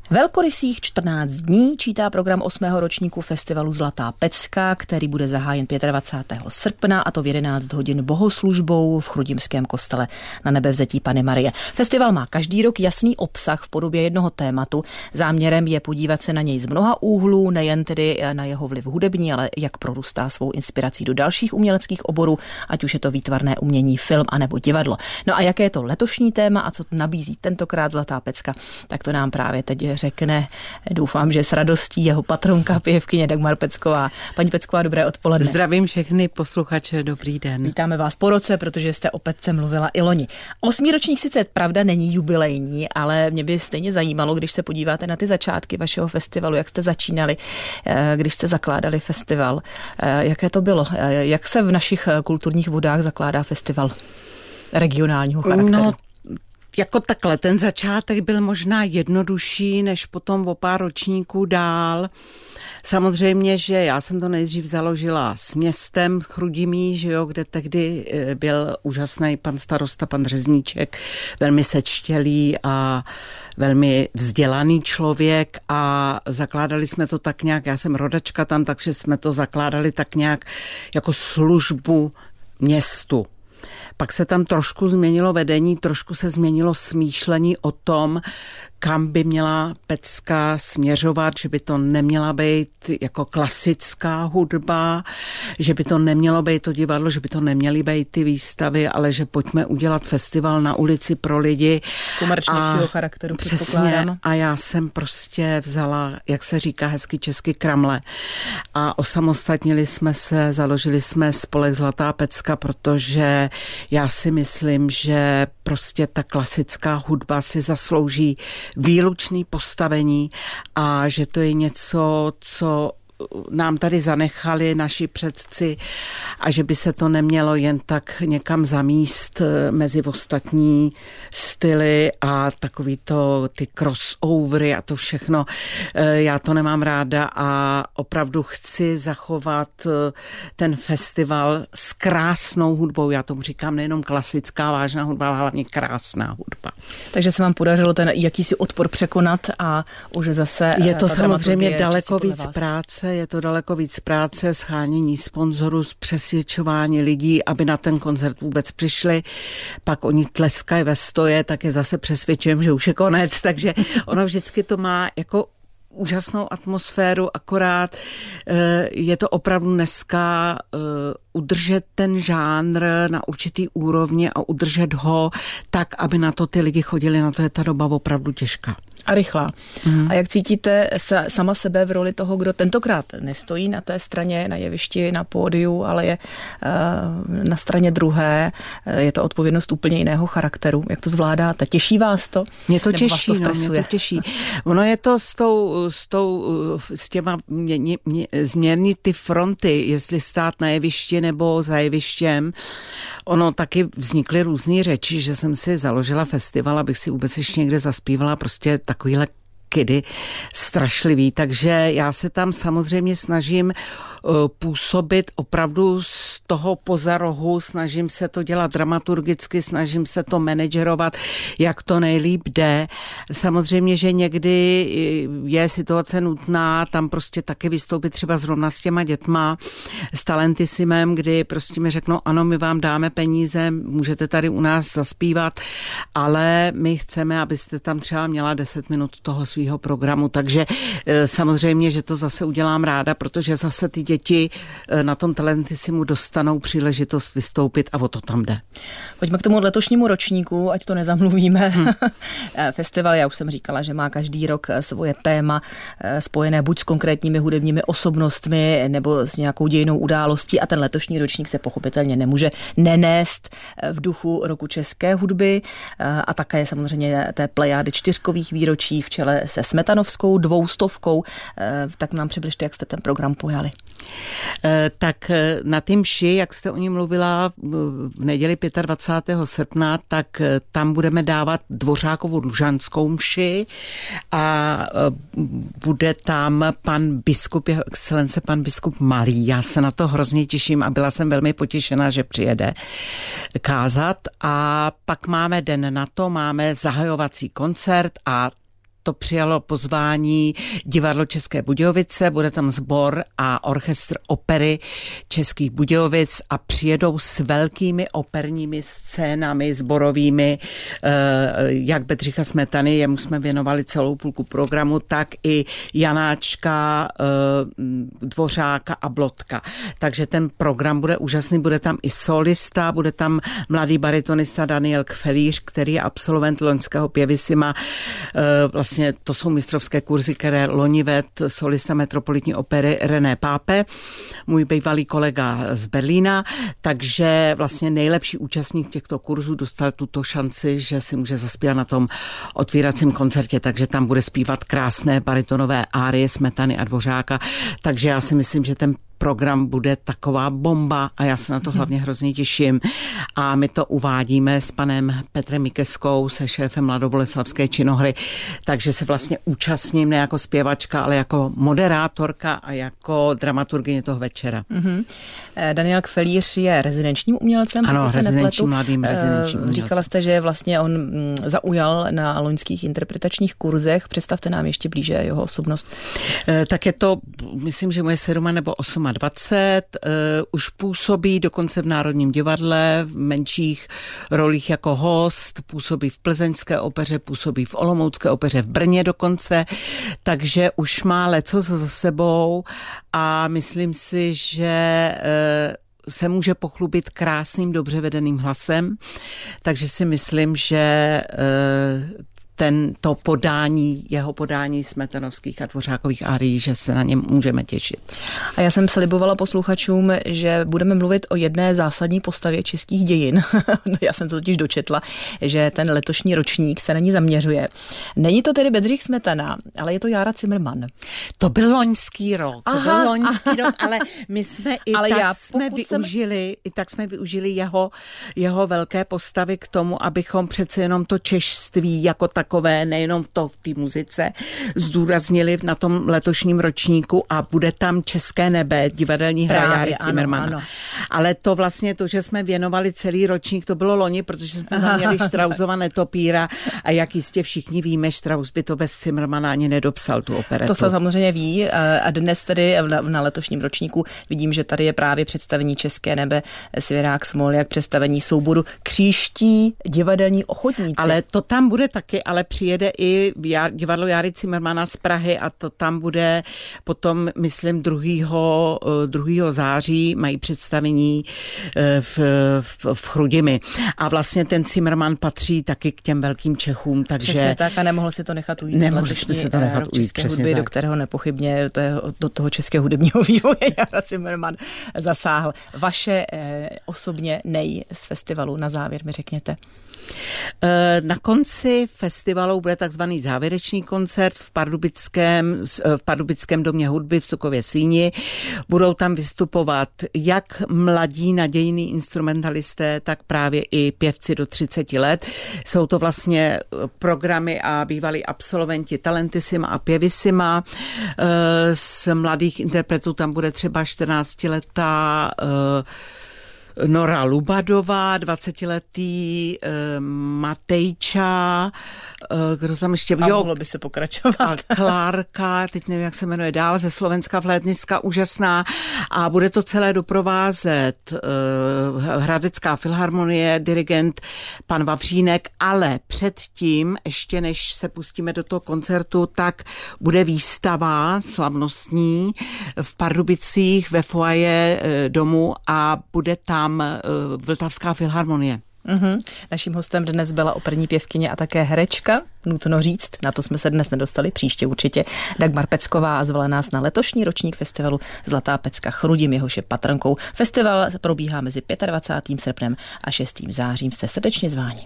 Velkorysých 14 dní čítá program 8. ročníku festivalu Zlatá pecka, který bude zahájen 25. srpna, a to v 11 hodin bohoslužbou v Chrudimském kostele na Nebevzetí Panny Marie. Festival má každý rok jasný obsah v podobě jednoho tématu. Záměrem je podívat se na něj z mnoha úhlů, nejen tedy na jeho vliv hudební, ale jak prorůstá svou inspirací do dalších uměleckých oborů, ať už je to výtvarné umění, film anebo divadlo. No a jaké je to letošní téma a co nabízí tentokrát Zlatá pecka, tak to nám právě teď řekne, doufám, že s radostí, jeho patronka, pěvkyně Dagmar Pecková. Paní Pecková, dobré odpoledne. Zdravím všechny posluchače, dobrý den. Vítáme vás po roce, protože jste o pecce mluvila i loni. 8. ročník sice pravda není jubilejní, ale mě by stejně zajímalo, když se podíváte na ty začátky vašeho festivalu, jak jste začínali, když jste zakládali festival. Jaké to bylo? Jak se v našich kulturních vodách zakládá festival regionálního charakteru? No, jako takhle, ten začátek byl možná jednodušší, než potom o pár ročníků dál. Samozřejmě, že já jsem to nejdřív založila s městem Chrudimí, že jo, kde tehdy byl úžasný pan starosta, pan Řezníček, velmi sečtělý a velmi vzdělaný člověk, a zakládali jsme to tak nějak, já jsem rodačka tam, takže jsme to zakládali tak nějak jako službu městu. Pak se tam trošku změnilo vedení, trošku se změnilo smýšlení o tom, kam by měla pecka směřovat, že by to neměla být jako klasická hudba, že by to nemělo být to divadlo, že by to neměly být ty výstavy, ale že pojďme udělat festival na ulici pro lidi. Komerčnějšího charakteru, předpokládám. A já jsem prostě vzala, jak se říká hezky česky, kramle a osamostatnili jsme se, založili jsme spolek Zlatá pecka, protože já si myslím, že prostě ta klasická hudba si zaslouží výlučný postavení a že to je něco, co nám tady zanechali naši předci a že by se to nemělo jen tak někam zamíst mezi ostatní styly a takový to, ty crossovery a to všechno. Já to nemám ráda a opravdu chci zachovat ten festival s krásnou hudbou. Já tomu říkám nejenom klasická vážná hudba, ale hlavně krásná hudba. Takže se vám podařilo ten jakýsi odpor překonat a už zase... Je to samozřejmě daleko víc práce. Je to daleko víc práce, shánění sponzorů, přesvědčování lidí, aby na ten koncert vůbec přišli. Pak oni tleskají ve stoje, tak je zase přesvědčujem, že už je konec. Takže ono vždycky to má jako úžasnou atmosféru, akorát je to opravdu dneska udržet ten žánr na určitý úrovni a udržet ho tak, aby na to ty lidi chodili. Na to je ta doba opravdu těžká. A rychlá. A jak cítíte sama sebe v roli toho, kdo tentokrát nestojí na té straně, na jevišti, na pódiu, ale je na straně druhé? Je to odpovědnost úplně jiného charakteru. Jak to zvládáte? Těší vás to? Mě to těší, mě to těší. Ono je to s těma změnit ty fronty, jestli stát na jevišti nebo za jevištěm. Ono taky vznikly různý řeči, že jsem si založila festival, abych si vůbec ještě někde zaspívala, prostě takovýhle kidy strašlivý, takže já se tam samozřejmě snažím působit opravdu z toho poza rohu, snažím se to dělat dramaturgicky, snažím se to managerovat, jak to nejlíp jde. Samozřejmě, že někdy je situace nutná tam prostě taky vystoupit třeba zrovna s těma dětma, s Talentissimem, kdy prostě mi řeknou, ano, my vám dáme peníze, můžete tady u nás zaspívat, ale my chceme, abyste tam třeba měla 10 minut toho svýho programu, takže samozřejmě, že to zase udělám ráda, protože zase ty děti na tom Talentissimu dostanou příležitost vystoupit a o to tam jde. Pojďme k tomu letošnímu ročníku, ať to nezamluvíme. Festival, já už jsem říkala, že má každý rok svoje téma spojené buď s konkrétními hudebními osobnostmi nebo s nějakou dějinnou událostí, a ten letošní ročník se pochopitelně nemůže nenést v duchu roku české hudby a také samozřejmě té plejády 4kových výročí v čele se Smetanovskou 200. Tak nám přibližte, jak jste ten program pojali. Tak na té mši, jak jste o ní mluvila v neděli 25. srpna, tak tam budeme dávat Dvořákovu Lužanskou mši a bude tam pan biskup, jeho excelence pan biskup Malý. Já se na to hrozně těším a byla jsem velmi potěšená, že přijede kázat. A pak máme den na to, máme zahajovací koncert a to přijalo pozvání Divadlo České Budějovice, bude tam sbor a orchestr opery Českých Budějovic a přijedou s velkými operními scénami sborovými, jak Bedřicha Smetany, jemu jsme věnovali celou půlku programu, tak i Janáčka, Dvořáka a Blotka. Takže ten program bude úžasný, bude tam i solista, bude tam mladý baritonista Daniel Kfelíř, který je absolvent loňského Pěvisima. Vlastně to jsou mistrovské kurzy, které loni vedl solista Metropolitní opery René Pápe, můj bývalý kolega z Berlína, takže vlastně nejlepší účastník těchto kurzů dostal tuto šanci, že si může zaspívat na tom otvíracím koncertě, takže tam bude zpívat krásné baritonové árie Smetany a Dvořáka, takže já si myslím, že ten program bude taková bomba a já se na to hlavně hrozně těším. A my to uvádíme s panem Petrem Mikeskou, se šéfem Mladoboleslavské činohry, takže se vlastně účastním ne jako zpěvačka, ale jako moderátorka a jako dramaturgyně toho večera. Daniel Kfelíř je rezidenčním umělcem. Ano, rezidenčním, mladým rezidenčním umělcem. Říkala jste, že vlastně on zaujal na loňských interpretačních kurzech. Představte nám ještě blíže jeho osobnost. Tak je to, myslím, že moje 7 nebo 28, už působí dokonce v Národním divadle, v menších rolích jako host, působí v Plzeňské opeře, působí v Olomoucké opeře, v Brně dokonce, takže už má leco za sebou a myslím si, že se může pochlubit krásným, dobře vedeným hlasem, takže si myslím, že jeho podání smetanovských a dvořákových árií, že se na něm můžeme těšit. A já jsem slibovala posluchačům, že budeme mluvit o jedné zásadní postavě českých dějin. Já jsem to totiž dočetla, že ten letošní ročník se na ní zaměřuje. Není to tedy Bedřich Smetana, ale je to Jára Cimrman. To byl loňský rok, ale my jsme jsme využili jeho velké postavy k tomu, abychom přece jenom to češství jako takové, nejenom to v té muzice, zdůraznili na tom letošním ročníku a bude tam České nebe, divadelní hra Járy Cimrmana. Ano. Ale to vlastně to, že jsme věnovali celý ročník, to bylo loni, protože jsme tam měli Štrausova Netopíra a jak jistě všichni víme, Štraus by to bez Cimrmana ani nedopsal tu operetu. To se samozřejmě ví a dnes tedy na letošním ročníku vidím, že tady je právě představení České nebe, Svěrák Smoljak, představení souboru Křížtí divadelní ochotníci. Ale to tam bude taky, ale přijede i divadlo Járy Cimrmana z Prahy a to tam bude potom, myslím, 2. září mají představení v Chrudimi. A vlastně ten Cimrman patří taky k těm velkým Čechům, takže... Přesně tak a nemohl si to nechat ujít. Nemohli jsme si to nechat ujít, české hudby, do kterého nepochybně do toho českého hudebního vývoje Jára Cimrman zasáhl. Vaše osobně z festivalu na závěr mi řekněte. Na konci festivalu bude takzvaný závěrečný koncert v Pardubickém domě hudby v Sokově Síni. Budou tam vystupovat jak mladí nadějní instrumentalisté, tak právě i pěvci do 30 let. Jsou to vlastně programy a bývalí absolventi Talentissima a Pěvisima. Z mladých interpretů tam bude třeba 14letá Nora Lubadová, 20letý Matejča, kdo tam ještě... A mohlo by se pokračovat. A Klárka, teď nevím, jak se jmenuje dál, ze Slovenska flétnistka, úžasná. A bude to celé doprovázet Hradecká filharmonie, dirigent pan Vavřínek, ale předtím, ještě než se pustíme do toho koncertu, tak bude výstava slavnostní v Pardubicích ve foaje domu a bude tam Vltavská filharmonie. Naším hostem dnes byla operní pěvkyně a také herečka, nutno říct, na to jsme se dnes nedostali, příště určitě, Dagmar Pecková a zvala nás na letošní ročník festivalu Zlatá pecka Chrudim, jehož je patronkou. Festival probíhá mezi 25. srpnem a 6. zářím. Jste srdečně zváni.